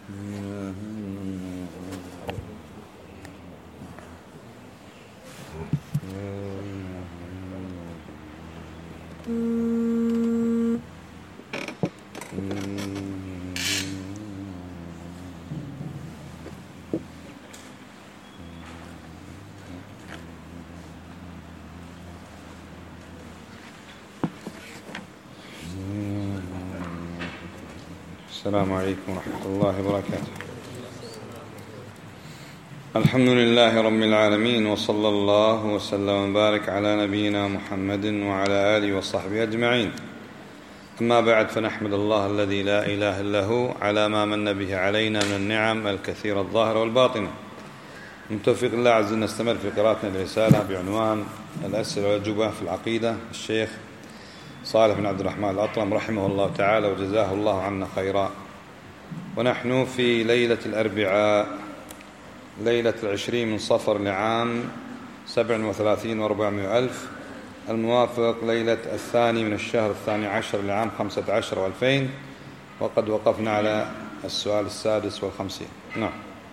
السلام عليكم ورحمة الله وبركاته. الحمد لله رب العالمين، وصلى الله وسلم وبارك على نبينا محمد وعلى آله وصحبه أجمعين. أما بعد، فنحمد الله الذي لا إله إلا هو على ما من به علينا من النعم الكثيرة الظاهرة والباطنة. من توفيق الله عز وجل نستمر في قراءتنا الرسالة بعنوان الأسئلة والأجوبة في العقيدة، الشيخ صالح بن عبد الرحمن الأطرم رحمه الله تعالى وجزاه الله عنا خيرا. ونحن في ليلة الأربعاء، ليلة 20 من صفر لعام 37 و400 ألف، الموافق ليلة 2 من الشهر 12 لعام 15 و2000، وقد وقفنا على السؤال 56. نعم.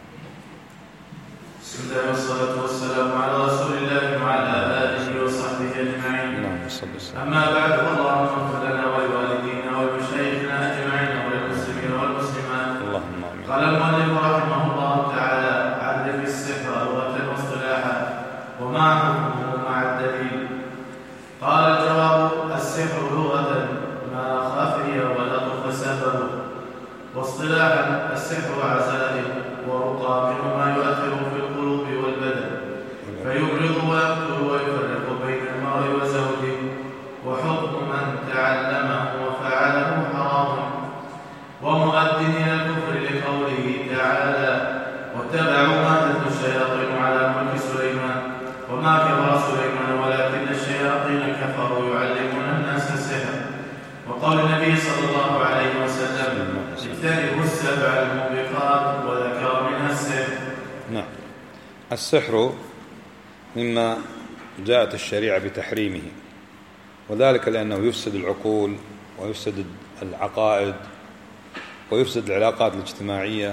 بسم الله والصلاة والسلام على رسول الله وعلى آله وصحبه أجمعين. أما بعد، فالله اغفر لنا ولوالدينا ولمشايخنا أجمعين وللمسلمين والمسلمات. اللهم آمين. قال المؤلف رحمه الله تعالى: عرف السحر لغة واصطلاحا وما حكمه مع الدليل. قال: الجواب: السحر لغة ما خفي ولطف سببه، واصطلاحا السحر عزائم ورقى منه ما يؤثر في القلوب والبدن فيبرد ويقتل ويفرق بين المرء وزوجه، وحكم من تعلمه وفعله حرام ومؤد إلى الكفر لقوله تعالى: واتبعوا ما تتلو الشياطين على ملك سليمان وما كفر سليمان ولكن الشياطين كفروا يعلمون الناس السحر، وقول النبي صلى الله عليه وسلم: اجتنبوا السبع الموبقات، وذكر منها السحر. نعم. السحر مما جاءت الشريعة بتحريمه، وذلك لأنه يفسد العقول ويفسد العقائد ويفسد العلاقات الاجتماعية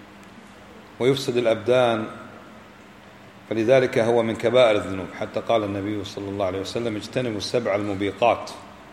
ويفسد الأبدان، فلذلك هو من كبائر الذنوب. حتى قال النبي صلى الله عليه وسلم: اجتنبوا السبع الموبقات.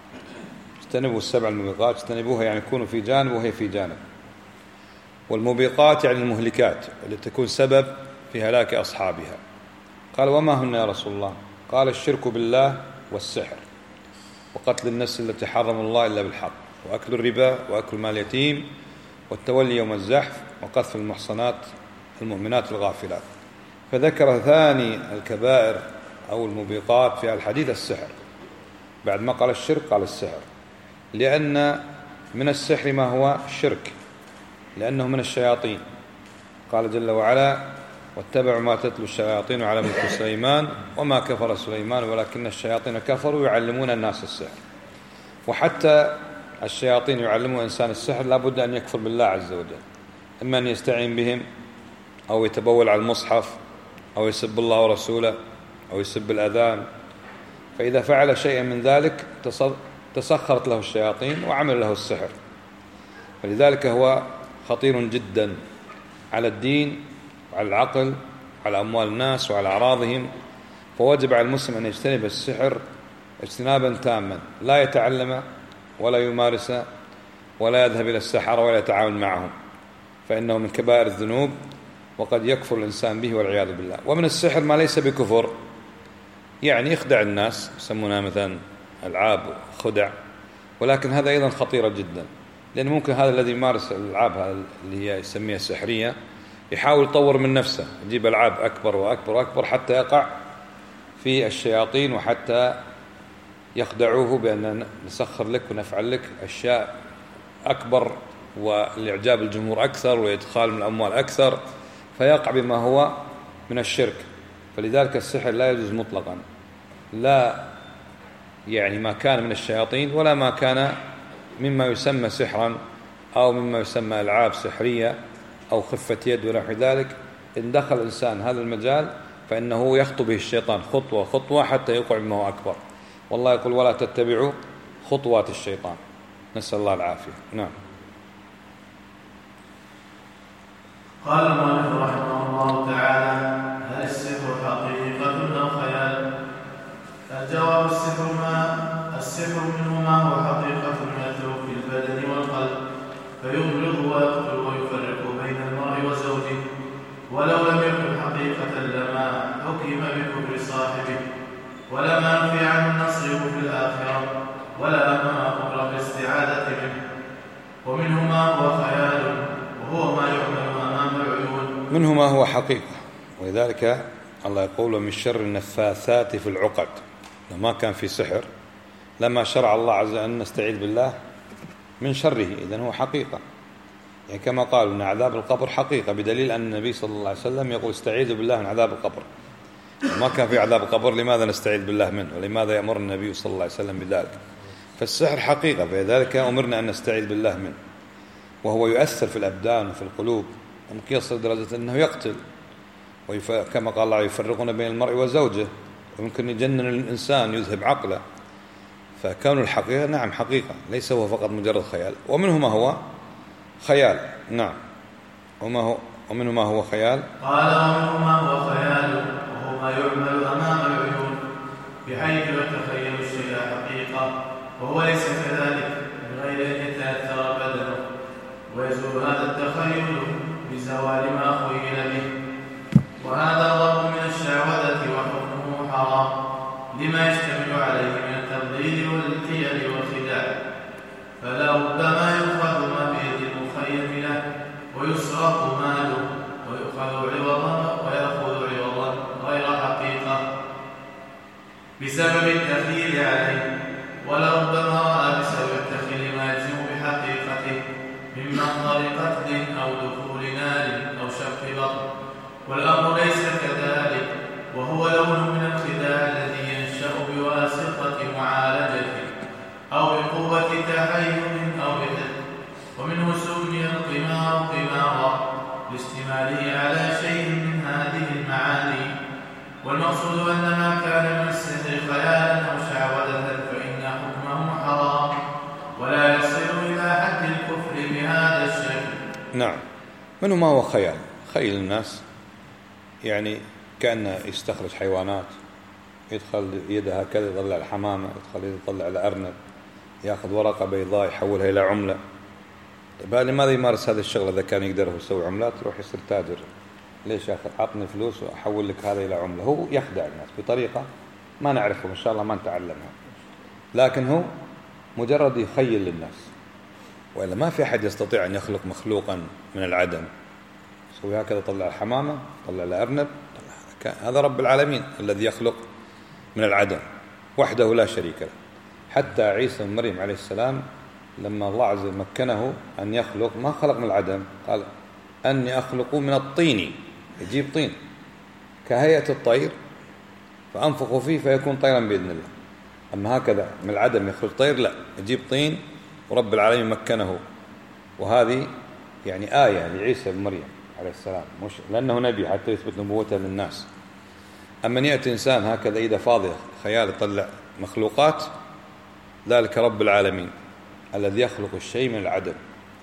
اجتنبوا السبع الموبقات، اجتنبوها يعني يكونوا في جانب وهي في جانب. والموبقات يعني المهلكات التي تكون سبب في هلاك أصحابها. قال: وما هن يا رسول الله؟ قال: الشرك بالله والسحر وقتل النفس التي حرم الله إلا بالحق وأكل الربا وأكل مال اليتيم والتولي يوم الزحف وقذف المحصنات المؤمنات الغافلات. فذكر ثاني الكبائر أو الموبقات في الحديث السحر، بعد ما قال الشرك قال السحر، لأن من السحر ما هو الشرك، لأنه من الشياطين. قال جل وعلا: واتبعوا ما تتلو الشياطين على ملك سليمان وما كفر سليمان ولكن الشياطين كفروا يعلمون الناس السحر. وحتى الشياطين يعلمون الإنسان السحر لابد أن يكفر بالله عز وجل، إما أن يستعين بهم أو يتبول على المصحف أو يسب الله ورسوله أو يسب الأذان. فإذا فعل شيئا من ذلك تسخرت له الشياطين وعمل له السحر. فلذلك هو خطير جدا على الدين وعلى العقل وعلى أموال الناس وعلى أعراضهم. فوجب على المسلم أن يجتنب السحر اجتنابا تاما، لا يتعلم ولا يمارس ولا يذهب إلى السحرة ولا يتعامل معهم، فإنه من كبائر الذنوب وقد يكفر الإنسان به والعياذ بالله. ومن السحر ما ليس بكفر، يعني يخدع الناس، يسمونها مثلا ألعاب خدع، ولكن هذا أيضا خطيرة جدا، لأن ممكن هذا الذي يمارس الألعاب اللي هي يسميها سحرية يحاول يطور من نفسه، يجيب ألعاب أكبر وأكبر وأكبر حتى يقع في الشياطين، وحتى يخدعوه بأن نسخر لك ونفعل لك أشياء أكبر والإعجاب الجمهور أكثر وإدخال من الأموال أكثر، فيقع بما هو من الشرك. فلذلك السحر لا يجوز مطلقا، لا يعني ما كان من الشياطين ولا ما كان مما يسمى سحرا أو مما يسمى ألعاب سحرية أو خفة يد ونحو ذلك. إن دخل الإنسان هذا المجال فإنه يخطو به الشيطان خطوة خطوة حتى يقع بما هو أكبر. والله يقول: ولا تتبعوا خطوات الشيطان. نسأل الله العافية. نعم. قال المؤلف رحمه الله تعالى: هل السحر حقيقة أو خيال؟ الجواب: السحر منه ما هو حقيقة يترك في البدن والقلب فيغلظ ويقتل ويفرق بين المرء وزوجه، ولو لم يكن حقيقة لما حكم بكفر صاحبه، ولما نفي عنه نصره في الآخرة، ولا أمر بالاستعاذة منه. ومنه ما هو خيال وهو ما يعمل أمام العيون. منه ما هو حقيقة، ولذلك الله يقول: من شر النفاثات في العقد. لما كان في سحر لما شرع الله عز وجل أن نستعيذ بالله من شره، إذن هو حقيقة. يعني كما قالوا أن عذاب القبر حقيقة، بدليل أن النبي صلى الله عليه وسلم يقول: استعيذوا بالله من عذاب القبر. ما كان في عذاب القبر، لماذا نستعيذ بالله منه؟ ولماذا يأمر النبي صلى الله عليه وسلم بذلك؟ فالسحر حقيقة، فلذلك أمرنا أن نستعيذ بالله منه، وهو يؤثر في الأبدان وفي القلوب، ممكن يصل لدرجة أنه يقتل، كما قال الله: يفرقون بين المرء وزوجه، وممكن يجنن الإنسان يذهب عقله. فكون الحقيقة نعم حقيقة، ليس هو فقط مجرد خيال. ومنه ما هو خيال، نعم. ومنه ما هو خيال. قال: ومنه ما هو خيال وهو ما يعمل أمام العيون، بحيث يتخيل الشيء حقيقة وهو ليس كذلك، من غير أن يتأثر بدنه، ويزول هذا التخيل بزوال ما خيل به. وهذا ضرب من الشعوذة وحكمه حرام، لما يشتمل عليه من التضليل والحيل والخداع، فلا ربما يؤخذ ما بيد المخيل له ويسرق ماله ويأخذ عوضا غير حقيقة بسبب التخيل عليه، ولربما رأى بسبب التخيل ما يجزم بحقيقته من منظر قتل أو دخول نار أو شق بطن، والأمر ليس كذلك، وهو لون من الخداع الذي ينشأ بواسطة معالجة أو بقوة تحيز أو بحث. ومنه سمي القمار قمارا لاشتماله على شيء من هذه المعاني. والمقصود أن ما كان من السحر خيالا أو شعوذة فإن حكمه حرام، ولا يصل إلى حد الكفر بهذا الشكل. نعم. منه ما هو خيال، خيل الناس، يعني كأنه يستخرج حيوانات، يدخل يده هكذا يطلع الحمامة، يدخل يده يطلع الأرنب، يأخذ ورقة بيضاء يحولها إلى عملة. طيب لماذا يمارس هذا الشغل إذا كان يقدر يسوي عملات؟ يروح يصير تاجر. ليش يا أخي؟ عطني فلوس وأحول لك هذا إلى عملة. هو يخدع الناس بطريقة ما نعرفها، إن شاء الله ما نتعلمها، لكن هو مجرد يخيل للناس. وإلا ما في أحد يستطيع أن يخلق مخلوقا من العدم. يسوي هكذا، طلع الحمامة، طلع الأرنب، هذا رب العالمين الذي يخلق من العدم وحده لا شريك له. حتى عيسى بن مريم عليه السلام لما الله عز وجل مكنه أن يخلق، ما خلق من العدم، قال: أني أخلق من الطين. يجيب طين كهيئة الطير فأنفخ فيه فيكون طيرا بإذن الله. أما هكذا من العدم يخلق طير، لا، يجيب طين، ورب العالمين مكنه. وهذه يعني آية لعيسى بن مريم عليه السلام، مش لأنه نبي حتى يثبت نبوته للناس. أما أن يأتي إنسان هكذا إذا فاضي خيال يطلع مخلوقات، ذلك رب العالمين الذي يخلق الشيء من العدم.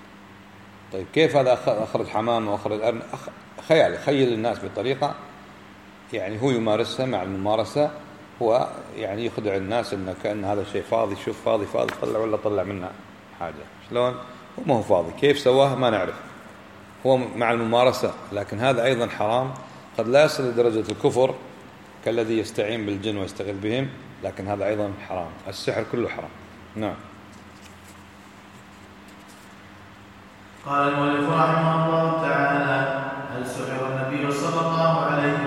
طيب كيف هذا أخرج حمامة وأخرج أرنب؟ خيال، يخيل الناس بطريقة يعني هو يمارسها. مع الممارسة هو يعني يخدع الناس إنه كأن هذا الشيء فاضي، شوف فاضي فاضي، طلع ولا طلع منها حاجة. شلون؟ هو ما هو فاضي، كيف سواه ما نعرف، هو مع الممارسة. لكن هذا أيضا حرام، قد لا يصل لدرجة الكفر كالذي يستعين بالجن ويستغل بهم، لكن هذا أيضا حرام. السحر كله حرام. نعم. قال المؤلف رحمه الله تعالى: هل سحر النبي صلى الله عليه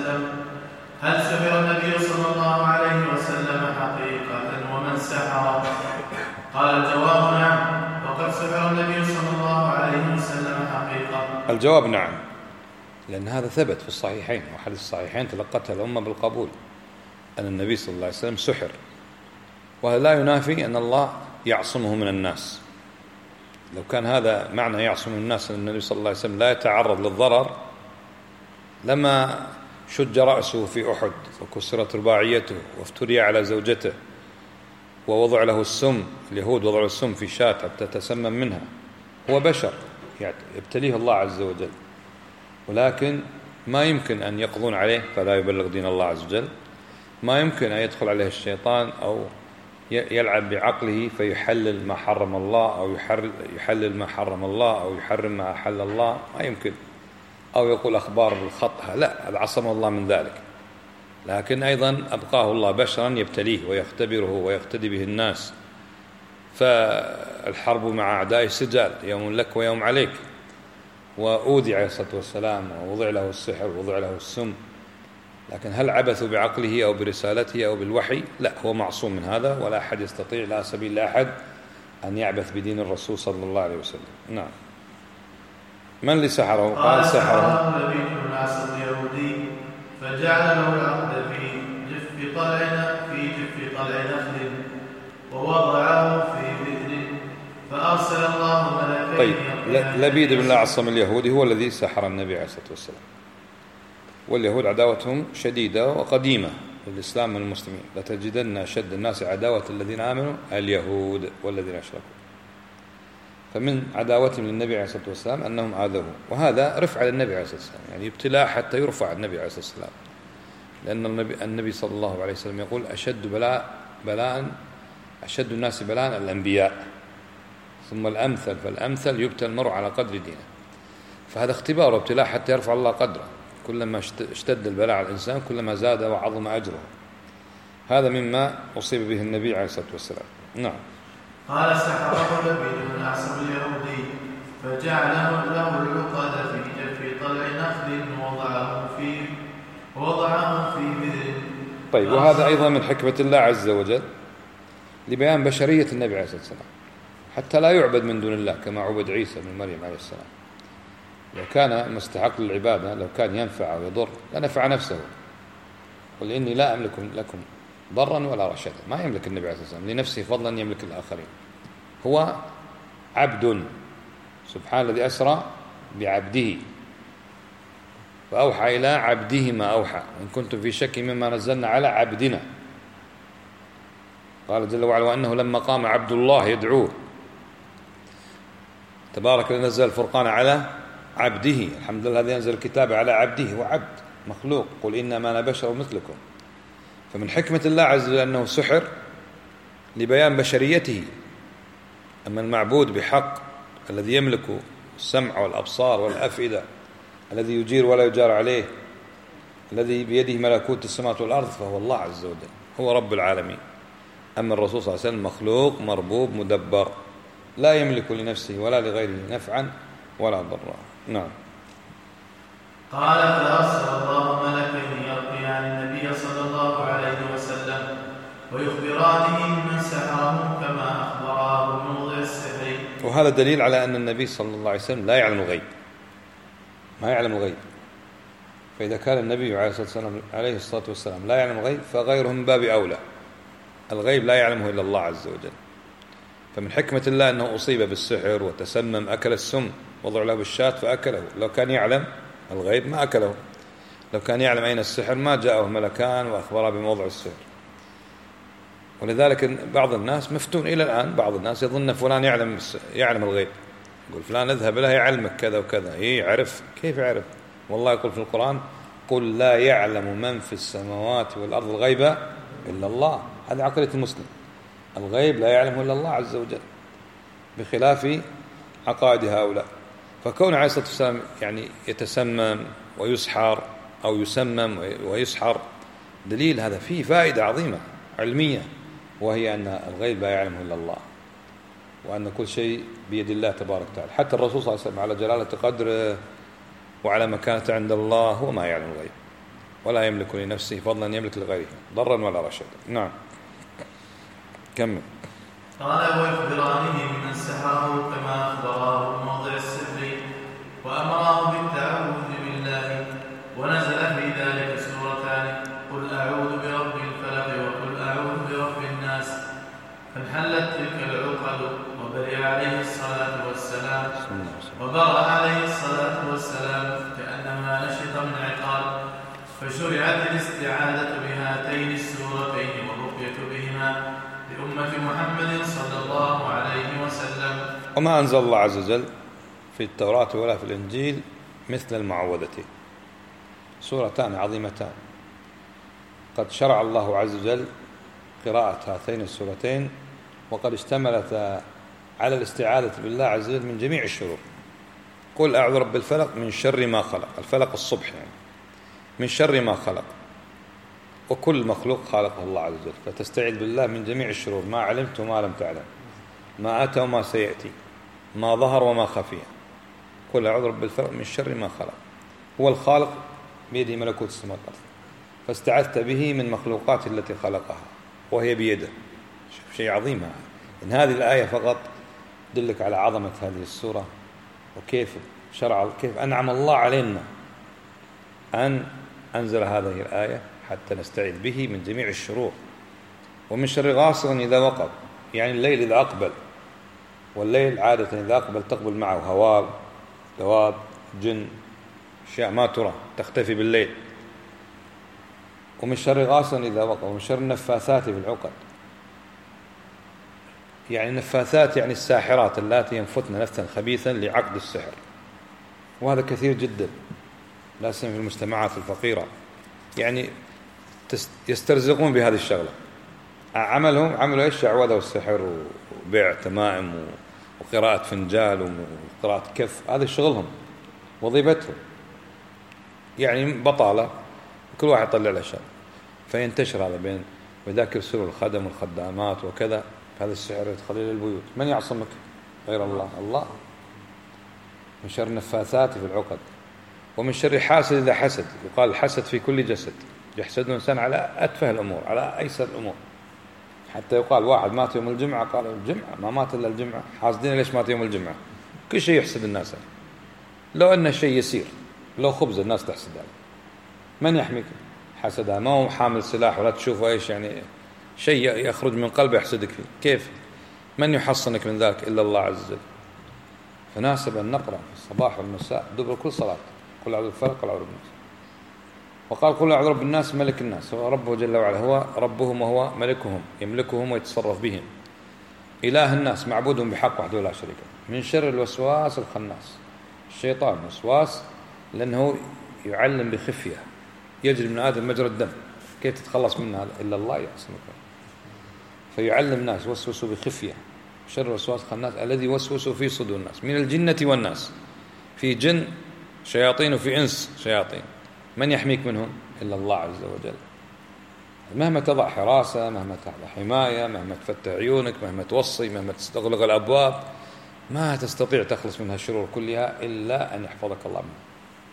وسلم حقيقة ومن سحر؟ قال: الجواب نعم، وقد سحر النبي صلى الله عليه وسلم حقيقة. الجواب نعم، لأن هذا ثبت في الصحيحين، وحديث الصحيحين تلقتها الأمة بالقبول أن النبي صلى الله عليه وسلم سحر. وهذا لا ينافي أن الله يعصمه من الناس. لو كان هذا معنى يعصم الناس، أن النبي صلى الله عليه وسلم لا يتعرض للضرر، لما شج رأسه في أحد وكسرت رباعيته وافتري على زوجته ووضع له السم، اليهود وضعوا السم في شاة حتى تسمم منها. هو بشر، يعني يبتليه الله عز وجل. ولكن ما يمكن أن يقضون عليه فلا يبلغ دين الله عز وجل، ما يمكن أن يدخل عليه الشيطان أو يلعب بعقله فيحلل ما حرم الله أو يحلل ما حرم الله أو يحرم ما أحل الله، ما يمكن، أو يقول أخبار بالخطأ، لا، هذا عصم الله من ذلك. لكن أيضا أبقاه الله بشرا يبتليه ويختبره ويقتدي به الناس. فالحرب مع أعداء سجال، يوم لك ويوم عليك. وأوذي عليه الصلاة والسلام ووضع له السحر ووضع له السم، لكن هل عبثوا بعقله أو برسالته أو بالوحي؟ لا، هو معصوم من هذا، ولا أحد يستطيع، لا سبيل لأحد أن يعبث بدين الرسول صلى الله عليه وسلم. نعم. من اللي سحره؟ قال سحره لبيد بن الأسد اليهودي، فجعل له العقد في جف طلع نخل ووضعه في بئر، فأرسل الله ملكين. طيب، لبيد بن الأعصم اليهودي هو الذي سحر النبي عليه الصلاة والسلام، واليهود عداوتهم شديدة وقديمة للإسلام والمسلمين. لتجدن أشد الناس عداوة الذين آمنوا اليهود والذين أشركوا. فمن عداوتهم للنبي عليه الصلاة والسلام أنهم آذوه، وهذا رفع للنبي عليه الصلاة والسلام، يعني ابتلاء حتى يرفع النبي عليه الصلاة والسلام. لأن النبي صلى الله عليه وسلم يقول أشد الناس بلاء الأنبياء، ثم الأمثل فالأمثل، يبتلى المرء على قدر دينه. فهذا اختبار وابتلاء حتى يرفع الله قدره. كلما اشتد البلاء على الإنسان كلما زاد وعظم أجره. هذا مما أصيب به النبي عليه الصلاة والسلام. نعم. قال سحره لبيد بن الأعصم اليهودي، فجعل له العقد في جف طلع نخل ووضعه في بئر. طيب، وهذا أيضا من حكمة الله عز وجل لبيان بشرية النبي عليه الصلاة والسلام، حتى لا يعبد من دون الله كما عبد عيسى بن مريم عليه السلام. لو كان مستحق للعبادة، لو كان ينفع أو يضر لنفع نفسه. قل إني لا أملك لكم ضرا ولا رشدا. ما يملك النبي عليه الصلاة والسلام لنفسه فضلا يملك الآخرين. هو عبد، سبحان الذي أسرى بعبده فأوحى إلى عبده ما أوحى، إن كنتم في شك مما نزلنا على عبدنا. قال جل وعلا: وأنه لما قام عبد الله يدعوه تبارك الذي نزل الفرقان على عبده. الحمد لله الذي أنزل الكتاب على عبده. هو عبد مخلوق، قل إنما أنا بشر مثلكم. فمن حكمة الله عز وجل أنه سحر لبيان بشريته. أما المعبود بحق الذي يملك السمع والأبصار والأفئدة، الذي يجير ولا يجار عليه، الذي بيده ملكوت السماوات والأرض، فهو الله عز وجل، هو رب العالمين. أما الرسول صلى الله عليه وسلم مخلوق مربوب مدبر، لا يملك لنفسه ولا لغيره نفعا ولا ضرا. نعم. قال: فأرسل الله ملكين يرقيان النبي صلى الله عليه وسلم ويخبرانه من سحره كما أخبراه بموضع السحر. وهذا دليل على أن النبي صلى الله عليه وسلم لا يعلم الغيب، ما يعلم الغيب. فإذا كان النبي عليه الصلاة والسلام لا يعلم الغيب، فغيره من باب أولى. الغيب لا يعلمه إلا الله عز وجل. فمن حكمة الله أنه أصيب بالسحر وتسمم، أكل السم، وضع له بالشاة فأكله. لو كان يعلم الغيب ما أكله. لو كان يعلم أين السحر ما جاءه ملكان وأخبره بموضع السحر. ولذلك بعض الناس مفتون إلى الآن، بعض الناس يظن فلان يعلم الغيب، يقول فلان اذهب له يعلمك كذا وكذا. يعرف؟ كيف يعرف؟ والله يقول في القرآن: قل لا يعلم من في السماوات والأرض الغيب إلا الله. هذه عقيدة المسلم، الغيب لا يعلمه إلا الله عز وجل، بخلاف عقائد هؤلاء. فكون عليه الصلاة والسلام يعني يتسمم ويسحر أو يسمم ويسحر دليل هذا فيه فائدة عظيمة علمية، وهي أن الغيب لا يعلمه إلا الله، وأن كل شيء بيد الله تبارك وتعالى. حتى الرسول صلى الله عليه وسلم على جلالة قدره وعلى مكانته عند الله هو ما يعلم الغيب، ولا يملك لنفسه فضلا يملك لغيره ضرا ولا رشدا. نعم، كمل. قال: ويخبرانه من سحره كما أخبراه بموضع السحر، وأمراه بالتعوذ بالله. ونزل في ذلك سورتان: قل أعوذ برب الفلق وقل أعوذ برب الناس. فانحلت تلك العقد وبرئ عليه الصلاة والسلام كأنما نشط من عقال. فشرعت الاستعاذة بهاتين السورتين والرقية بهما لأمة محمد صلى الله عليه وسلم. وما أنزل الله عز وجل في التوراة ولا في الإنجيل مثل المعوذتين، سورتان عظيمتان، قد شرع الله عز وجل قراءة هاتين السورتين، وقد اشتملت على الاستعاذة بالله عز وجل من جميع الشرور. قل أعوذ برب الفلق من شر ما خلق، الفلق الصبح يعني، من شر ما خلق، وكل مخلوق خالقه الله عز وجل، فتستعيذ بالله من جميع الشرور، ما علمت وما لم تعلم، ما أتى وما سيأتي، ما ظهر وما خفي. قل أعوذ برب الفلق من شر ما خلق، هو الخالق بيده ملكوت السماوات والأرض، فاستعذت به من مخلوقات التي خلقها وهي بيده. شيء عظيم هذا. إن هذه الآية فقط تدلك على عظمة هذه السورة، وكيف كيف أنعم الله علينا أن أنزل هذه الآية حتى نستعيذ به من جميع الشرور. ومن شر غاسق إذا وقب، يعني الليل إذا أقبل، والليل عادة إذا أقبل تقبل معه هواب، دواب، جن، أشياء ما ترى تختفي بالليل. ومن شر غاسق إذا وقب، ومن شر النفاثات في العقد، يعني النفاثات يعني الساحرات اللاتي ينفتن نفثا خبيثا لعقد السحر، وهذا كثير جدا لا سيما في المجتمعات الفقيرة، يعني يسترزقون بهذه الشغلة. عملوا إيش؟ شعوذة والسحر وبيع تمائم وقراءة فنجال وقراءة كف، هذا شغلهم وظيفتهم، يعني بطالة، كل واحد يطلع له شر، فينتشر هذا بين، وذاك يرسلوا الخدم والخدامات وكذا، هذا السحر يدخل إلى البيوت. من يعصمك غير الله؟ الله. من شر النفاثات في العقد، ومن شر حاسد إذا حسد، يقال الحسد في كل جسد، يحسد الإنسان على أتفه الأمور، على أيسر الأمور، حتى يقال واحد مات يوم الجمعة، قال الجمعة ما مات إلا الجمعة، حاسدين ليش مات يوم الجمعة؟ كل شيء يحسد الناس، لو أنه شيء يسير، لو خبز الناس تحسد عليه. من يحميك حسدها؟ ما هو حامل سلاح ولا تشوفه إيش يعني شيء يخرج من قلبه يحسدك فيه، كيف؟ من يحصنك من ذلك إلا الله عز وجل. فناسب أن نقرأ في الصباح والمساء دبر كل صلاة قل أعوذ بالفلق قل أعوذ بالناس. وقال قل أعوذ برب الناس ملك الناس، هو ربه جل وعلا، هو ربهم وهو ملكهم، يملكهم ويتصرف بهم، إله الناس معبودهم بحق وحده لا شريك له، من شر الوسواس الخناس. الشيطان وسواس لأنه يعلم بخفية، يجري من آدم مجرى الدم، كيف تتخلص منه هذا إلا الله يعصمك، فيعلم الناس وسوسوا بخفية. شر الوسواس الخناس الذي يوسوس في صدور الناس من الجنة والناس، في جن شياطين وفي إنس شياطين، من يحميك منهم إلا الله عز وجل. مهما تضع حراسة، مهما تضع حماية، مهما تفتح عيونك، مهما توصي، مهما تستغلق الأبواب، ما تستطيع تخلص من هالشرور كلها إلا أن يحفظك الله منها.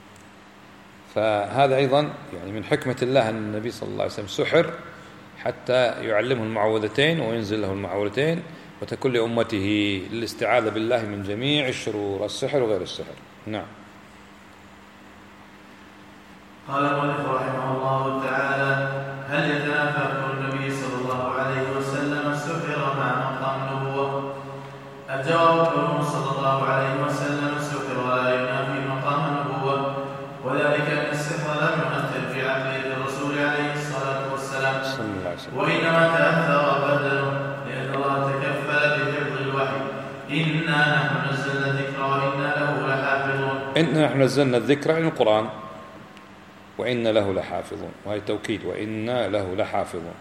فهذا أيضا يعني من حكمة الله أن النبي صلى الله عليه وسلم سحر حتى يعلمه المعوذتين وينزل له المعوذتين، وتكون لأمته للاستعاذة بالله من جميع الشرور، السحر وغير السحر. نعم. قال المؤلف رحمه الله تعالى: هل يتنافى النبي صلى الله عليه وسلم السحر مع مقام النبوة؟ الجواب: كونه صلى الله عليه وسلم السحر لا ينافي مقام النبوة، وذلك أن السحر لم يؤثر في عقل الرسول عليه الصلاة والسلام، وإنما تأثر بدنه، لأن الله تكفل بحفظ الوحي: إنا نحن نزلنا الذكر وإنا له لحافظون. إنا نحن نزلنا الذكر عن القرآن وإن له لحافظون، وهي توكيد، وإنا له لحافظون.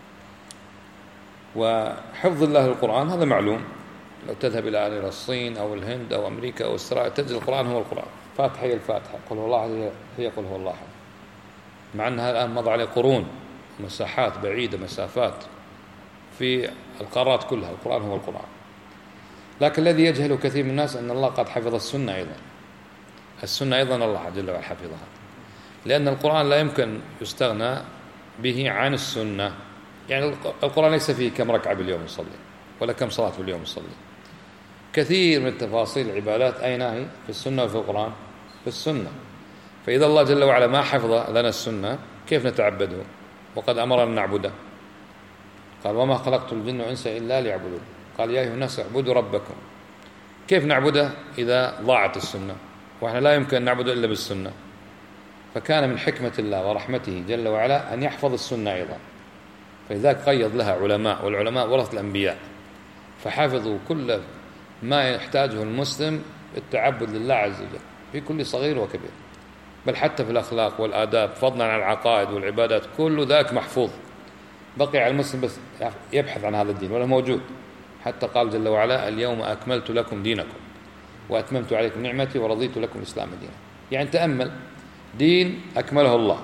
وحفظ الله القرآن هذا معلوم، لو تذهب إلى الصين أو الهند أو أمريكا أو إسرائيل تجد القرآن هو القرآن، فاتحة هي الفاتحة، قل هو الله هي قل هو الله، مع أنها الآن مضى عليه قرون، مساحات بعيدة، مسافات في القارات كلها، القرآن هو القرآن. لكن الذي يجهله كثير من الناس أن الله قد حفظ السنة أيضا، السنة أيضا الله جل وعلا حفظها، لأن القرآن لا يمكن يستغنى به عن السنة. يعني القرآن ليس فيه كم ركعة باليوم يصلي ولا كم صلاة باليوم يصلي، كثير من تفاصيل العبادات أين هي؟ في السنة وفي القرآن؟ في السنة. فإذا الله جل وعلا ما حفظ لنا السنة كيف نتعبده؟ وقد أمرنا نعبده، قال: وما خلقت الجن والإنس إلا ليعبدون. قال: يا أيها الناس اعبدوا ربكم. كيف نعبده إذا ضاعت السنة؟ وإحنا لا يمكن أن نعبده إلا بالسنة. فكان من حكمة الله ورحمته جل وعلا أن يحفظ السنة أيضا، فلذلك قيض لها علماء، والعلماء ورث الأنبياء، فحفظوا كل ما يحتاجه المسلم التعبد لله عز وجل. في كل صغير وكبير، بل حتى في الأخلاق والآداب فضلا عن العقائد والعبادات كل ذاك محفوظ. بقي على المسلم بس يبحث عن هذا الدين ولا موجود. حتى قال جل وعلا اليوم أكملت لكم دينكم وأتممت عليكم نعمتي ورضيت لكم الإسلام دينا. يعني تأمل، دين أكمله الله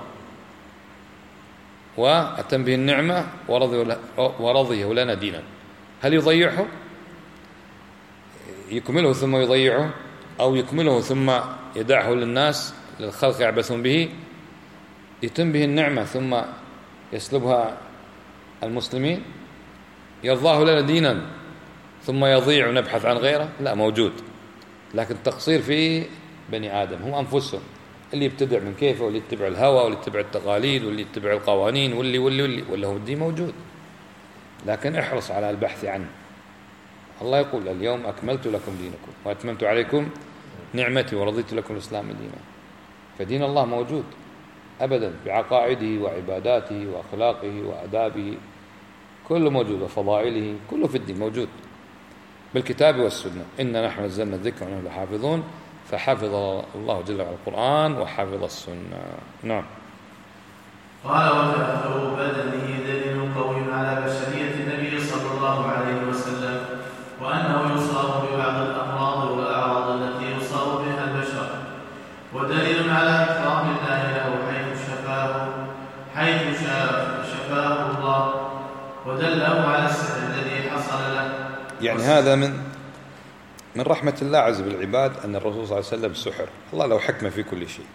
وأتم به النعمة ورضيه لنا دينا، هل يضيعه؟ يكمله ثم يضيعه، أو يكمله ثم يدعه للناس للخلق يعبثون به؟ يتم به النعمة ثم يسلبها المسلمين؟ يرضاه لنا دينا ثم يضيع ونبحث عن غيره؟ لا، موجود، لكن التقصير في بني آدم هم أنفسهم، اللي يبتدع من كيفه، واللي يتبع الهوى، واللي يتبع التقاليد، واللي يتبع القوانين، واللي هو الدين موجود، لكن احرص على البحث عنه. الله يقول اليوم أكملت لكم دينكم وأتممت عليكم نعمتي ورضيت لكم الإسلام دينا. فدين الله موجود أبدا بعقائده وعباداته وأخلاقه وأدابه، كله موجود، وفضائله كله في الدين موجود بالكتاب والسنة. إنا نحن نزلنا الذكر ونحن لحافظون، فحفظ الله جل وعلا القرآن وحفظ السنة. نعم. قال وتأثر بدنه دليل قوي على بشرية النبي صلى الله عليه وسلم، وأنه يصاب ببعض الأمراض والأعراض التي يصاب بها البشر، ودليل على إكرام الله له حيث شفاه الله ودله على السحر الذي حصل له. يعني هذا من رحمة الله عز بالعباد أن الرسول صلى الله عليه وسلم سحر. الله له حكمة في كل شيء،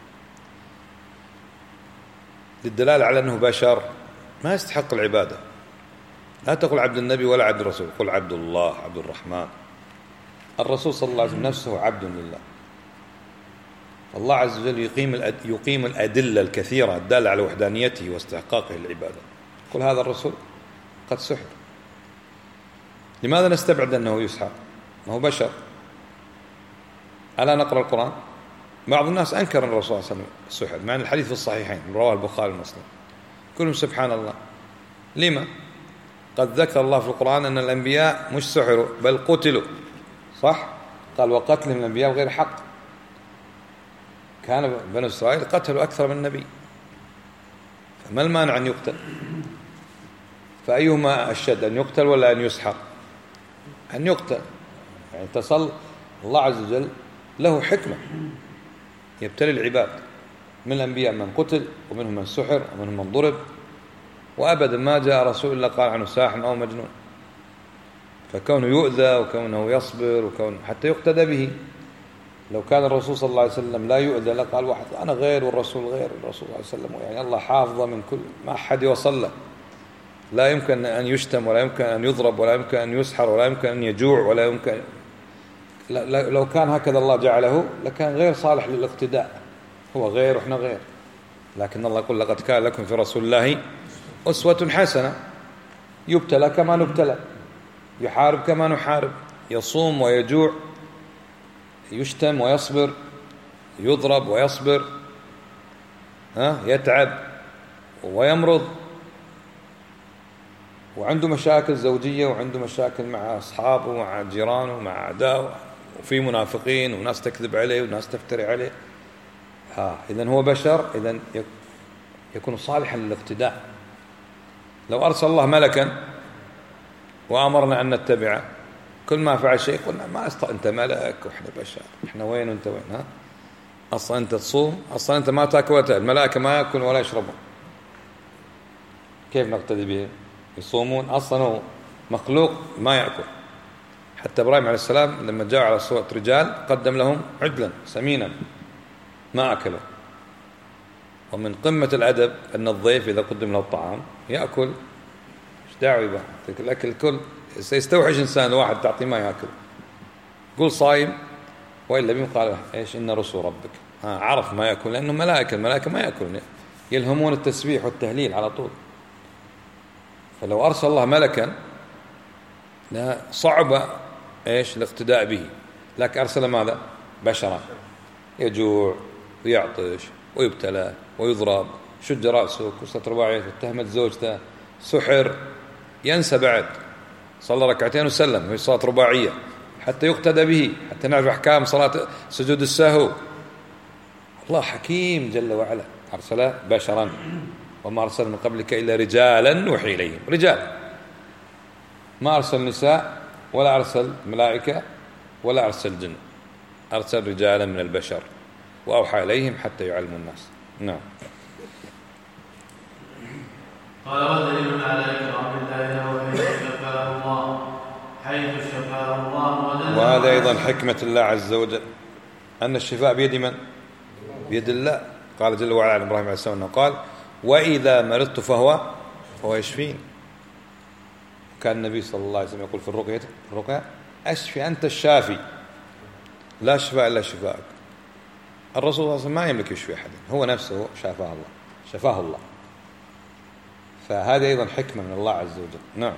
للدلالة على أنه بشر ما يستحق العبادة. لا تقول عبد النبي ولا عبد الرسول، قل عبد الله عبد الرحمن. الرسول صلى الله عليه وسلم نفسه عبد لله. الله عز وجل يقيم الأدلة الكثيرة الدالة على وحدانيته واستحقاقه للعبادة. قل هذا الرسول قد سحر. لماذا نستبعد أنه يسحر؟ ما هو بشر. ألا نقرأ القرآن؟ بعض الناس أنكر الرسول صلى الله عليه وسلم السحر، مع أن الحديث في الصحيحين رواه البخاري ومسلم، كلهم سبحان الله. لما؟ قد ذكر الله في القرآن أن الأنبياء مش سحروا بل قتلوا، صح؟ قال وقتلهم الأنبياء بغير حق. كان بنو إسرائيل قتلوا أكثر من نبي، فما المانع أن يقتل؟ فأيهما أشد، أن يقتل ولا أن يسحر؟ أن يقتل. يعني تصل الله عز وجل له حكمة يبتلي العباد، من الأنبياء من قتل ومنهم من سحر ومنهم من ضرب، وأبدا ما جاء رسول إلا قال عنه ساحر أو مجنون. فكونه يؤذى وكونه يصبر وكونه حتى يقتدى به. لو كان الرسول صلى الله عليه وسلم لا يؤذى لقال واحد أنا غير والرسول غير الرسول صلى الله عليه وسلم، يعني الله حافظه من كل ما أحد يوصل له. لا يمكن أن يشتم ولا يمكن أن يضرب ولا يمكن أن يسحر ولا يمكن أن يجوع ولا يمكن. لو كان هكذا الله جعله لكان غير صالح للاقتداء، هو غير وإحنا غير. لكن الله يقول لقد كان لكم في رسول الله أسوة حسنة، يبتلى كما نبتلى، يحارب كما نحارب، يصوم ويجوع، يشتم ويصبر، يضرب ويصبر، يتعب ويمرض، وعنده مشاكل زوجية وعنده مشاكل مع أصحابه ومع جيرانه ومع أعدائه، وفي منافقين وناس تكذب عليه وناس تفتري عليه. إذن هو بشر، إذن يكون صالحا للاقتداء. لو أرسل الله ملكا وأمرنا أن نتبعه، كل ما فعل شيء قلنا ما أنت ملك وإحنا بشر، إحنا وين وأنت وين؟ أصلا أنت تصوم، أصلا أنت ما تأكل ولا تأكل، الملائكة ما يأكل ولا يشربون، كيف نقتدي به؟ يصومون، أصلا هو مخلوق ما يأكل. حتى إبراهيم عليه السلام لما جاء على صورة رجال قدم لهم عجلا سمينا ما أكلوا. ومن قمة الأدب أن الضيف إذا قدم له الطعام يأكل، إيش داعي بقى الأكل الكل سيستوحش إنسان واحد تعطيه ما يأكل. قول صايم وإلا بهم قال إيش إن رسول ربك، عرف ما يأكل لأنه ملائكة، الملائكة ما يأكلون، يلهمون التسبيح والتهليل على طول. فلو أرسل الله ملكا لا صعب إيش الاقتداء به، لكن أرسل ماذا؟ بشرا يجوع ويعطش ويبتلى ويضرب، شج رأسه، كسرت رباعيته، اتهمت زوجته، سحر، ينسى بعد، صلى ركعتين وسلم، هي صلاة رباعية حتى يقتدى به، حتى نعرف أحكام صلاة سجود السهو، الله حكيم جل وعلا، أرسل بشرا وما أرسل من قبلك إلا رجالا نوحي إليهم، رجال، ما أرسل نساء ولا أرسل ملائكة ولا أرسل جن، أرسل رجالا من البشر وأوحى إليهم حتى يعلموا الناس. نعم. قال ودليل على إكرام الله حيث شفاه الله وهذا أيضا حكمة الله عز وجل، أن الشفاء بيد من؟ بيد الله. قال جل وعلا عن إبراهيم عليه السلام قال وإذا مرضت فهو يشفين. كان النبي صلى الله عليه وسلم يقول في الرقية أشفي أنت الشافي لا شفاء إلا شفاءك. الرسول صلى الله عليه وسلم ما يملك يشفي أحد، هو نفسه شفاه الله. فهذا أيضا حكمة من الله عز وجل. نعم.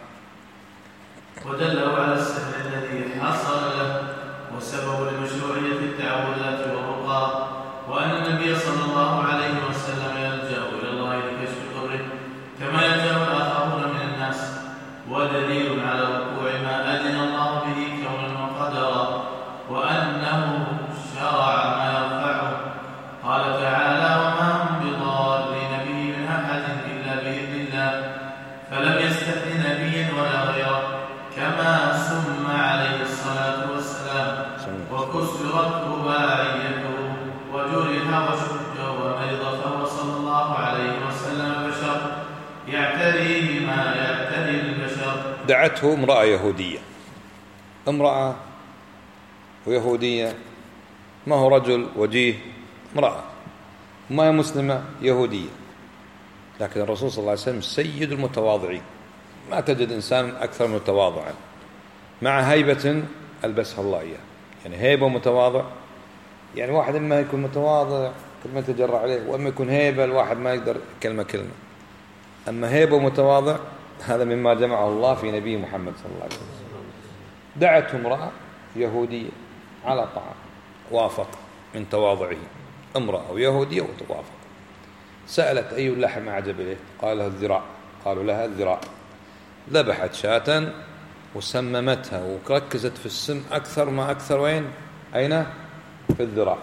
ودلوا على السحر الذي حصل له وسبب لمشروعية التعوذات والرقى، وأن النبي صلى الله عليه وسلم يلجأ إلى الله لكشف ضره كما يلجأ الآخرون من الناس، ودليل على وقوع ما أذن الله به كونا وقدرا، وأنه شرع ما يرفعه. قال تعالى وما هم بضارين به من أحد إلا بإذن الله، فلم يستثن نبيا ولا غيره، كما سم عليه الصلاة والسلام وكسرت رباعيته وجرح وشج ومرض، فهو صلى الله عليه وسلم بشر يعتريه ما يعتري البشر. دعته امرأة يهودية، امرأة ويهودية، ما هو رجل وجيه، امرأة ما هي مسلمة يهودية، لكن الرسول صلى الله عليه وسلم سيد المتواضعين، ما تجد إنسان أكثر متواضعا، مع هيبة ألبسها الله إياه. يعني هيبة ومتواضع، يعني واحد إما يكون متواضع كلمة تجرع عليه، وإما يكون هيبة الواحد ما يقدر كلمة. أما هيبة ومتواضع هذا مما جمعه الله في نبي محمد صلى الله عليه وسلم. دعته امرأة يهودية على طعام، وافق من تواضعه، امرأة ويهودية وتوافق. سألت أي اللحم أعجب إليه؟ قال لها الذراع، قالوا لها الذراع. ذبحت شاة وسممتها وركزت في السم أكثر ما أكثر. وين؟ أين؟ في الذراع.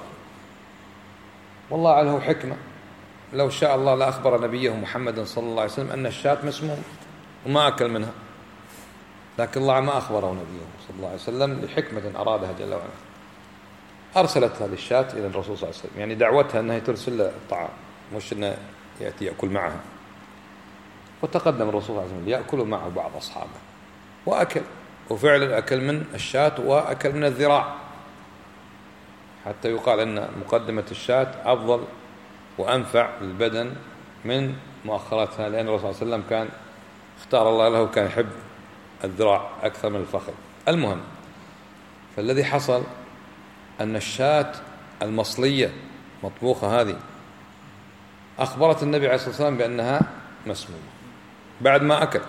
والله له حكمة، لو شاء الله لأخبر نبيه محمد صلى الله عليه وسلم أن الشاة مسموم وما أكل منها، لكن الله ما أخبره نبيه صلى الله عليه وسلم لحكمة أرادها جل وعلا. أرسلت هذه الشاة إلى الرسول صلى الله عليه وسلم، يعني دعوتها أنها ترسل له الطعام، مش أنه يأتي يأكل معها. وتقدم الرسول صلى الله عليه وسلم ليأكل معه بعض أصحابه، وأكل، وفعلا أكل من الشاة وأكل من الذراع، حتى يقال أن مقدمة الشاة أفضل وأنفع للبدن من مؤخرتها، لأن الرسول صلى الله عليه وسلم كان اختار الله له، كان يحب الذراع أكثر من الفخذ. المهم، فالذي حصل أن الشاة المصلية مطبوخة هذه أخبرت النبي عليه الصلاة والسلام بأنها مسمومة بعد ما أكل.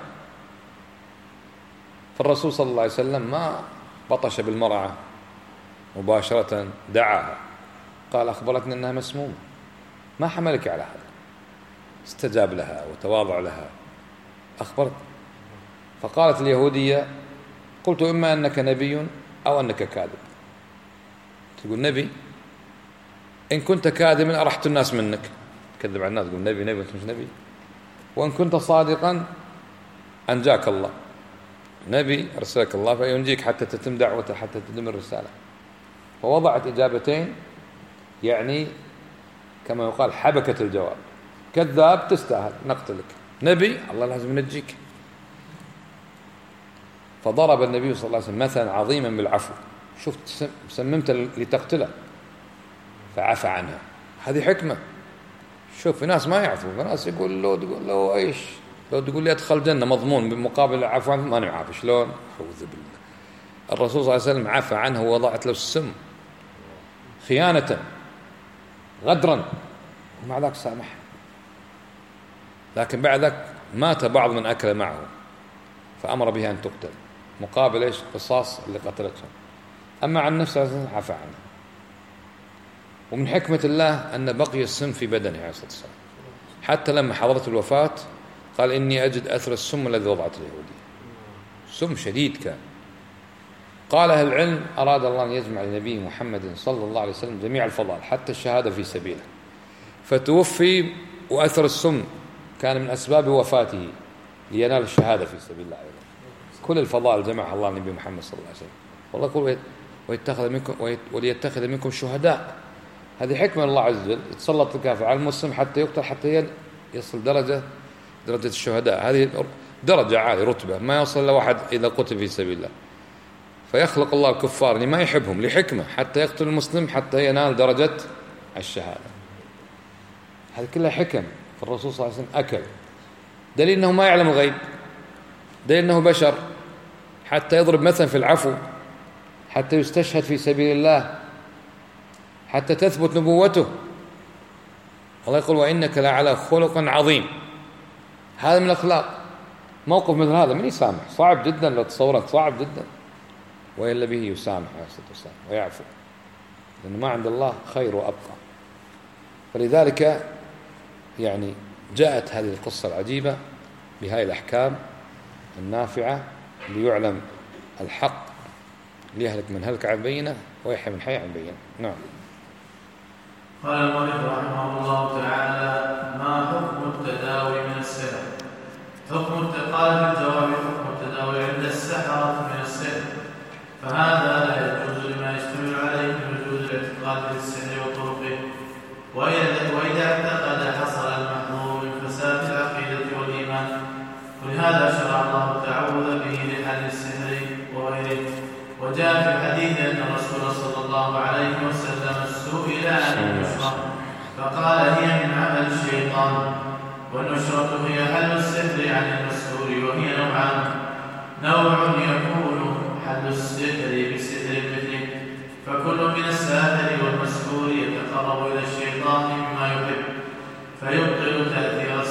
فالرسول صلى الله عليه وسلم ما بطش بالمرعى مباشرة، دعاها، قال أخبرتني أنها مسمومة، ما حملك على هذا، استجاب لها وتواضع لها، أخبرت. فقالت اليهودية قلت إما أنك نبي أو أنك كاذب. تقول نبي؟ إن كنت كاذبا أرحت الناس منك، كذب على الناس، تقول نبي أنت مش نبي. وإن كنت صادقا أنجاك الله، نبي أرسلك الله فينجيك حتى تتم دعوته، حتى تتم الرسالة. فوضعت إجابتين، يعني كما يقال حبكة الجواب، كذاب تستاهل نقتلك، نبي الله لازم ينجيك. فضرب النبي صلى الله عليه وسلم مثلا عظيما بالعفو. شفت سممت لتقتله فعفى عنها، هذه حكمة. شوف في ناس ما يعفوا، في ناس يقول له ايش، لو تقول لي ادخل جنة مضمون بمقابل العفو عنه، ما نعرف شلون. أعوذ بالله. الرسول صلى الله عليه وسلم عفى عنه ووضعت له السم خيانة غدرا، ومع ذلك سامح. لكن بعد ذلك مات بعض من أكل معه، فأمر بها أن تقتل مقابل إيش؟ قصاص اللي قتلته. أما عن نفسه عفى عنه. ومن حكمة الله أن بقي السم في بدنه عليه الصلاة والسلام، حتى لما حضرت الوفاة قال إني أجد أثر السم الذي وضعته اليهودية. سم شديد كان، قال أهل العلم أراد الله أن يجمع لنبيه محمد صلى الله عليه وسلم جميع الفضائل حتى الشهادة في سبيله، فتوفي وأثر السم كان من أسباب وفاته لينال الشهادة في سبيل الله أيضا. كل الفضائل جمعها الله لنبي محمد صلى الله عليه وسلم. والله يقول وليتخذ منكم شهداء. هذه حكمة الله عز وجل، يتسلط الكافر على المسلم حتى يقتل، حتى يصل درجة الشهداء. هذه درجة عالية، رتبة ما يوصل لواحد إذا قتل في سبيل الله. فيخلق الله الكفار اللي ما يحبهم لحكمة حتى يقتل المسلم حتى ينال درجة الشهادة. هذه كلها حكم. فالرسول صلى الله عليه وسلم أكل، دليل أنه ما يعلم الغيب، دليل أنه بشر، حتى يضرب مثلا في العفو، حتى يستشهد في سبيل الله، حتى تثبت نبوته. الله يقول وإنك لعلى خلق عظيم. هذا من الأخلاق. موقف مثل هذا من يسامح؟ صعب جدا، لو تصورك صعب جدا، وإلا به يسامح عليه الصلاة والسلام ويعفو، لأنه ما عند الله خير وأبقى. فلذلك يعني جاءت هذه القصة العجيبة بهذه الأحكام النافعة ليعلم الحق، ليهلك من هلك عن بينه ويحيى من حي عن بينه. نعم. قال المؤلف رحمه الله تعالى: ما حكم التداوي من السحر؟ قال في الجواب: حكم التداوي عند السحرة من السحر، فهذا لا يجوز لما يشتمل عليه من وجود الاعتقاد بالسحر وطرقه، وإذا اعتقد حصل المحظور من فساد العقيدة والإيمان. ولهذا شرع الله التعوذ به لحل السحر وغيره. وجاء في الحديث أن الرسول صلى الله عليه وسلم سئل عن النشرة فقال: هي من عمل الشيطان. والنشرة هي حل السحر عن المسحور، وهي نوعان: نوع يكون حل السحر بسحر مثله، فكل من الساحر والمسحور يتقرب إلى الشيطان بما يحب فيبطل تأثير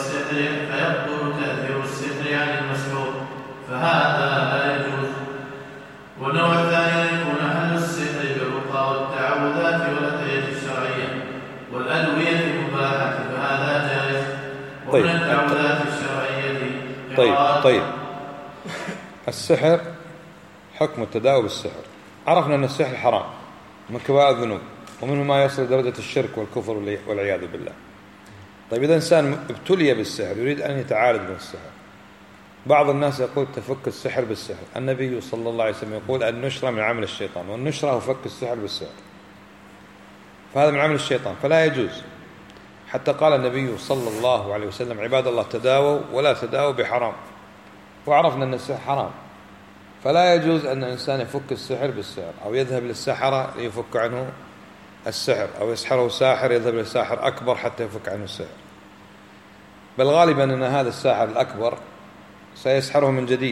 السحر عن المسحور، فهذا لا يجوز. والنوع الثاني يكون حل السحر بالرقى والتعوذات والأدعية الشرعية والأدوية المباحة، فهذا جائز. ومن التعوذات الشرعية طيب السحر، حكم التداوي بالسحر. عرفنا أن السحر حرام من كبائر الذنوب، ومنه ما يصل درجة الشرك والكفر والعياذ بالله. طيب إذا إنسان ابتلي بالسحر يريد أن يتعالج من السحر، بعض الناس يقول تفك السحر بالسحر. النبي صلى الله عليه وسلم يقول النشرة من عمل الشيطان، والنشرة هو فك السحر بالسحر، فهذا من عمل الشيطان فلا يجوز. حتى قال النبي صلى الله عليه وسلم: عباد الله تداووا ولا تداووا بحرام. وعرفنا أن السحر حرام، فلا يجوز أن الإنسان يفك السحر بالسحر، أو يذهب للسحرة ليفك عنه السحر، أو يسحره ساحر يذهب للساحر أكبر حتى يفك عنه السحر. بل غالبا أن هذا الساحر الأكبر سيسحره من جديد،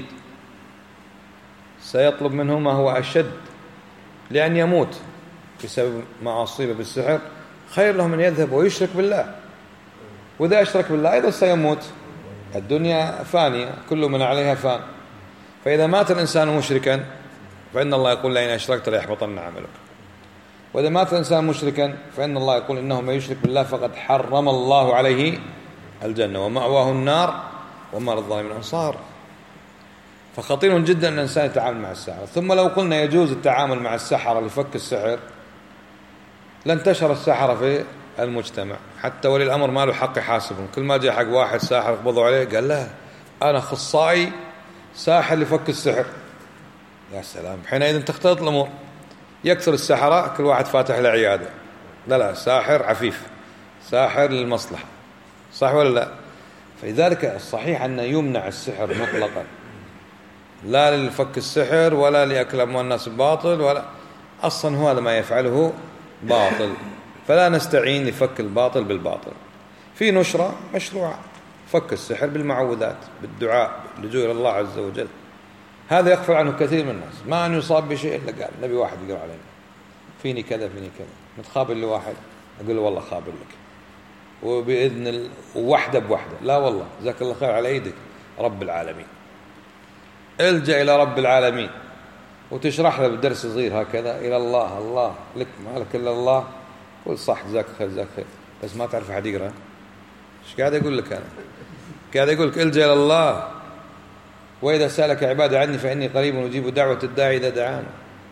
سيطلب منه ما هو أشد لأن يموت بسبب ما أصيب بالسحر، خير له من يذهب ويشرك بالله. وإذا أشرك بالله أيضا سيموت. الدنيا فانية، كل من عليها فان. فإذا مات الإنسان مشركا فإن الله يقول: لئن أشركت ليحبطن عملك. وإذا مات الإنسان مشركا فإن الله يقول: إنه من يشرك بالله فقد حرم الله عليه الجنة ومأواه النار وما للظالمين أنصار. فخطير جدا أن الإنسان يتعامل مع السحرة. ثم لو قلنا يجوز التعامل مع السحرة لفك السحر لانتشر السحرة في المجتمع، حتى ولي الأمر ما له حق يحاسبهم. كل ما جاء حق واحد ساحر قبضوا عليه قال: لا أنا أخصائي ساحر لفك السحر. يا سلام، حينئذ تختلط الأمور. يكثر السحرة، كل واحد فاتح له عيادة. لا ساحر عفيف، ساحر للمصلحة، صح ولا لا؟ فلذلك الصحيح أن يمنع السحر مطلقا، لا لفك السحر ولا لأكل أموال الناس باطل، ولا أصلا هو هذا ما يفعله باطل. فلا نستعين لفك الباطل بالباطل. في نشرة مشروعة، فك السحر بالمعوذات، بالدعاء، باللجوء إلى الله عز وجل. هذا يغفل عنه كثير من الناس. ما أن يصاب بشيء إلا قال النبي واحد يقرأ علينا فيني كذا فيني كذا، متخابل لواحد أقول له والله خابر لك، وبإذن وحدة بوحدة. لا والله جزاك الله خير على يدك رب العالمين. الجأ إلى رب العالمين وتشرح له بدرس صغير هكذا إلى الله. الله لك، ما لك إلا الله. قل صح جزاك خير جزاك خير، بس ما تعرف أحد يقرأ. إيش قاعد أقول لك أنا؟ قاعد أقول لك الجأ إلى الله. وإذا سألك عبادي عني فإني قريب أجيب دعوة الداعي إذا دعانا.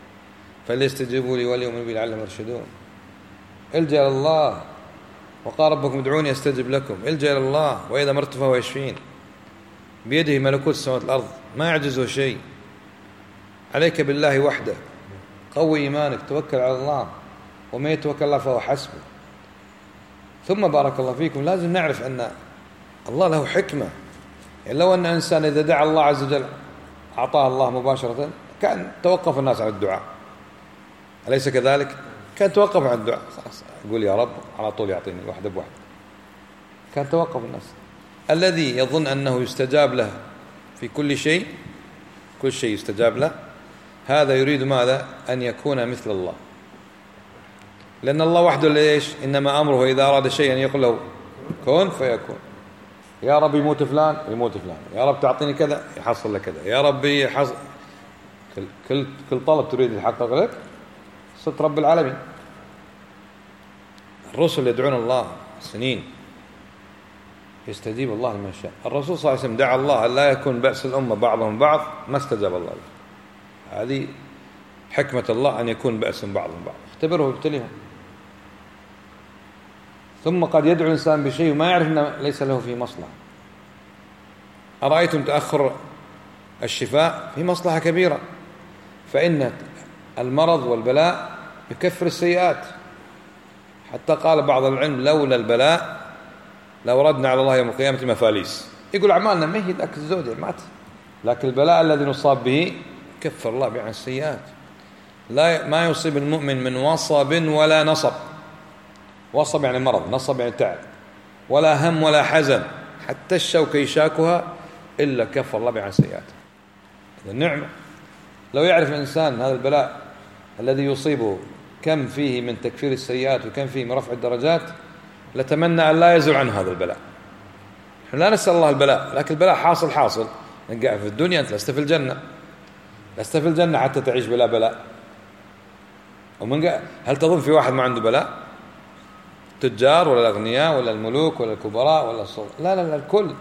فليستجيبوا لي وليؤمنوا بي لعلهم يرشدون. الجأ إلى الله، وقال ربكم ادعوني أستجب لكم. الجأ إلى الله، وإذا مرضت فهو يشفين، بيده ملكوت السماوات والأرض، ما يعجزه شيء. عليك بالله وحده، قوي إيمانك، توكل على الله، ومن يتوكل الله فهو حسبه. ثم بارك الله فيكم لازم نعرف أن الله له حكمة. يعني لو أن إنسان إذا دعا الله عز وجل أعطاه الله مباشرة كان توقف الناس عن الدعاء، أليس كذلك؟ كان توقف عن الدعاء، خلاص يقول يا رب على طول يعطيني واحدة بواحدة، كان توقف الناس. الذي يظن أنه يستجاب له في كل شيء، كل شيء يستجاب له، هذا يريد ماذا؟ أن يكون مثل الله. لأن الله وحده ليش؟ إنما أمره إذا أراد شيئا يقول له كن فيكون. يا رب يموت فلان يموت فلان، يا رب تعطيني كذا يحصل لك كذا، يا رب يحصل. كل طلب تريد يحقق لك صرت رب العالمين. الرسل يدعون الله سنين، يستجيب الله لمن شاء. الرسول صلى الله عليه وسلم دعا الله أن لا يكون بأس الأمة بعضهم بعض، ما استجاب الله له. هذه حكمة الله أن يكون بأس بعضهم بعض، اختبره وابتليهم. ثم قد يدعو الإنسان بشيء وما يعرف أنه ليس له فيه مصلحة. أرأيتم تأخر الشفاء في مصلحة كبيرة، فإن المرض والبلاء يكفر السيئات. حتى قال بعض العلم لولا البلاء لو ردنا على الله يوم القيامة مفاليس. يقول أعمالنا ما هي ذاك الزوج مات، لكن البلاء الذي نصاب به كفر الله به عن السيئات. لا ما يصيب المؤمن من وصب ولا نصب. وصب يعني مرض، نصب يعني تعب، ولا هم ولا حزن، حتى الشوكة يشاكها إلا كفر الله به عن سيئاته. النعمة لو يعرف الإنسان هذا البلاء الذي يصيبه كم فيه من تكفير السيئات وكم فيه من رفع الدرجات، لتمنى أن لا يزول عنه هذا البلاء. نحن لا نسأل الله البلاء، لكن البلاء حاصل. نقع في الدنيا، أنت لست في الجنة، لست في الجنة حتى تعيش بلا بلاء. هل تظن في واحد ما عنده بلاء؟ تجار ولا الأغنياء ولا الملوك ولا الكبراء ولا الصغار؟ لا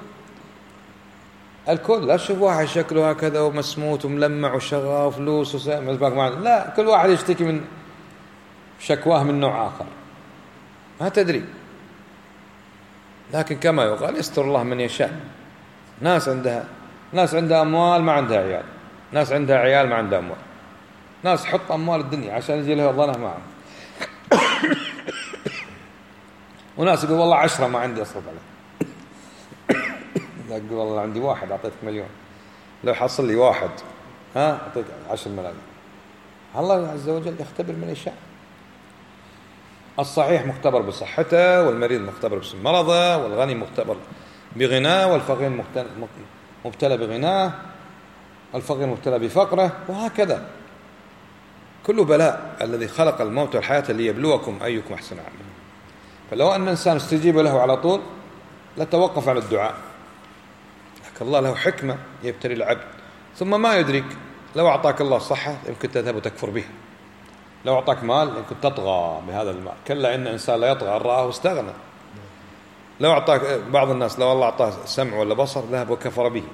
الكل. لا تشوف واحد شكله هكذا ومسموت وملمع وشغال وفلوس ومزباق ما عنده، لا، كل واحد يشتكي من شكواه من نوع آخر، ما تدري. لكن كما يقال يستر الله من يشاء. ناس عندها أموال ما عندها عيال، ناس عندها عيال ما عندها أموال، ناس حط أموال الدنيا عشان يجي له ظنه معه، وناس يقول والله 10 ما عندي أصرف عليه. يقول والله عندي 1 أعطيتك 1,000,000، لو حصل لي 1 أعطيك 10 ملايين. الله عز وجل يختبر من يشاء. الصحيح مختبر بصحته، والمريض مختبر بمرضه، والغني مختبر بغناه، والفقير مبتلى بغناه، والفقير مبتلى بفقره، وهكذا. كل بلاء الذي خلق الموت والحياة ليبلوكم أيكم أحسن عملا. فلو أن إنسان استجيب له على طول لتوقف عن الدعاء، لكن الله له حكمة يبتلي العبد، ثم ما يدرك. لو أعطاك الله الصحة يمكن تذهب وتكفر بها، لو أعطاك مال يمكن تطغى بهذا المال. كلا إن إنسان لا يطغى أن رآه استغنى. لو أعطاك بعض الناس لو الله أعطاه سمع ولا بصر ذهب وكفر به.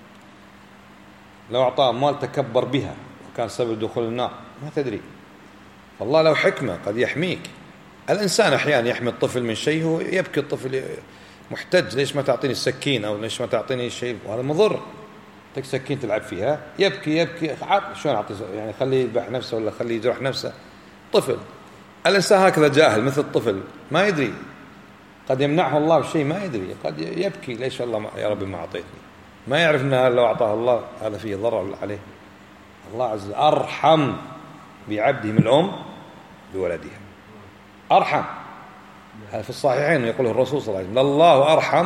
لو أعطاه أموال تكبر بها وكان سبب دخول النار، ما تدري. فالله له حكمة قد يحميك. الإنسان أحيانا يحمي الطفل من شيء، هو يبكي الطفل محتج، ليش ما تعطيني السكين أو ليش ما تعطيني شيء، وهذا مضر. تك سكين تلعب فيها، يبكي شلون أعطي يعني؟ خليه يذبح نفسه ولا خليه يجرح نفسه؟ طفل. الإنسان هكذا جاهل مثل الطفل ما يدري، قد يمنعه الله بشيء ما يدري، قد يبكي ليش الله يا ربي ما أعطيتني، ما يعرف أنه لو أعطاه الله هذا فيه ضرر عليه. الله عز وجل أرحم بعبده من الأم بولدها، أرحم. هذا في الصحيحين يقوله الرسول صلى الله عليه وسلم: الله أرحم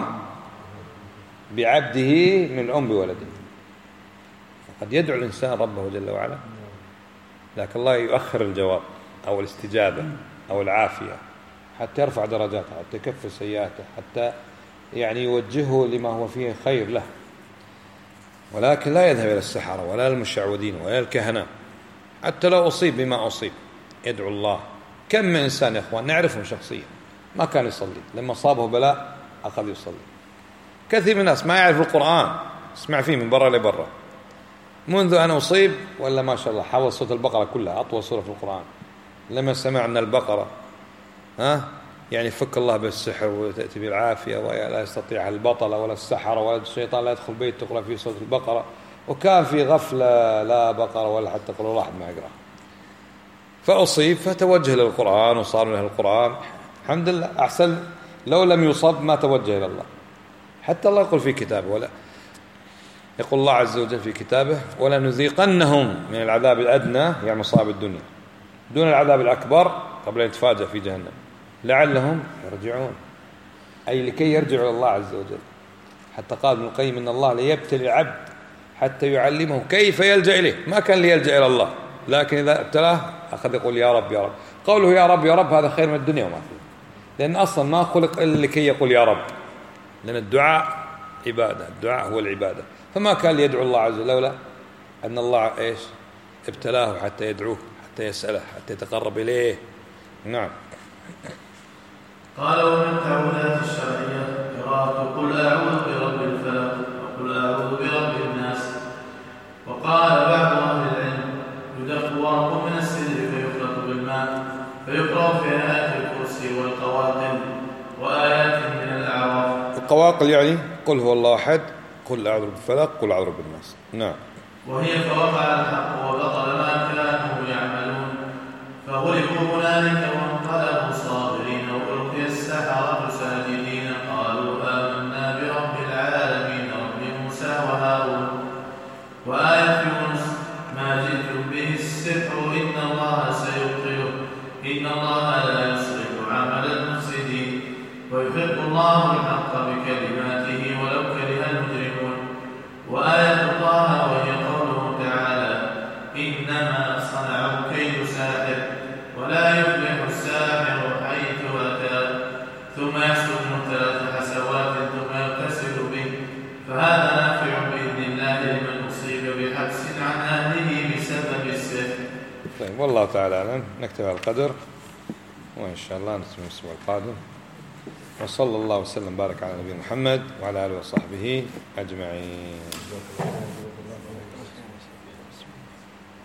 بعبده من الأم بولده. قد يدعو الإنسان ربه جل وعلا، لكن الله يؤخر الجواب أو الاستجابة أو العافية حتى يرفع درجاته، حتى يكفر سيئاته، حتى يعني يوجهه لما هو فيه خير له. ولكن لا يذهب إلى السحرة ولا المشعوذين ولا الكهنة، حتى لو أصيب بما أصيب يدعو الله. كم من إنسان يا أخوان نعرفهم شخصيا ما كان يصلي، لما صابه بلاء أخذ يصلي. كثير من الناس ما يعرف القرآن، اسمع فيه من برا لبرا، منذ أن أصيب ولا ما شاء الله حفظ سورة البقرة كلها، أطول سورة في القرآن. لما سمعنا البقرة يعني فك الله بالسحر وتأتي بالعافية ولا يستطيع البطلة ولا السحرة ولا الشيطان لا يدخل بيت تقرأ فيه سورة البقرة، وكان في غفلة لا بقرة ولا حتى قرأ واحد ما يقرأ، فأصيب فتوجه للقرآن وصار له القرآن الحمد لله. أحسن لو لم يصب ما توجه إلى الله. حتى الله يقول في كتابه، ولا يقول الله عز وجل في كتابه ولا نذيقنهم من العذاب الأدنى يعني مصائب الدنيا دون العذاب الأكبر قبل أن يتفاجأ في جهنم لعلهم يرجعون، أي لكي يرجعوا إلى الله عز وجل. حتى قال ابن القيم إن الله ليبتلي العبد حتى يعلمه كيف يلجأ إليه، ما كان ليلجأ إلى الله، لكن إذا ابتلاه أخذ يقول يا رب يا رب. قوله يا رب يا رب هذا خير من الدنيا وما فيه، لأن أصلا ما خلق إلا لكي يقول يا رب، لأن الدعاء عبادة، الدعاء هو العبادة، فما كان ليدعو الله عز وجل لولا أن الله ابتلاه حتى يدعوه حتى يسأله حتى يتقرب إليه. نعم. قال ومن التعوذات الشرعية قراءة قل أعوذ برب الفلق وقل أعوذ برب الناس. وقال بعض أهل العلم يدق ورق من السدر فيخلط بالماء فيقرأ في آيات الكرسي والقواقل وآيات من الأعراف. القواقل يعني قل هو الله أحد، قل أعوذ بالفلق، قل أعوذ بالناس. نعم. وهي فوقع الحق وبطل ما كانوا يعملون فغلبوا هنالك وانقلبوا صابرين وألقي السحرة ساجدين قالوا آمنا برب العالمين رب موسى وهارون. وآية يونس ما جئتم به السحر إن الله سيبطله إن الله لا يصلح عمل المفسدين ويحق الله الحق بكلماته ولو كره المجرمون. وآية الله وهي قوله تعالى إنما صنعوا كيد ساحر ولا يفلح الساحر حيث أتى ثم يسجد 3 حسوات ثم يغتسل به، فهذا نافع بإذن الله لمن أصيب بحبس عن أهله بسبب السحر. طيب والله تعالى أعلم، نكتب على القدر وإن شاء الله نسمع الأسبوع القادم. وصلى الله وسلم بارك على نبينا محمد وعلى آله وصحبه أجمعين.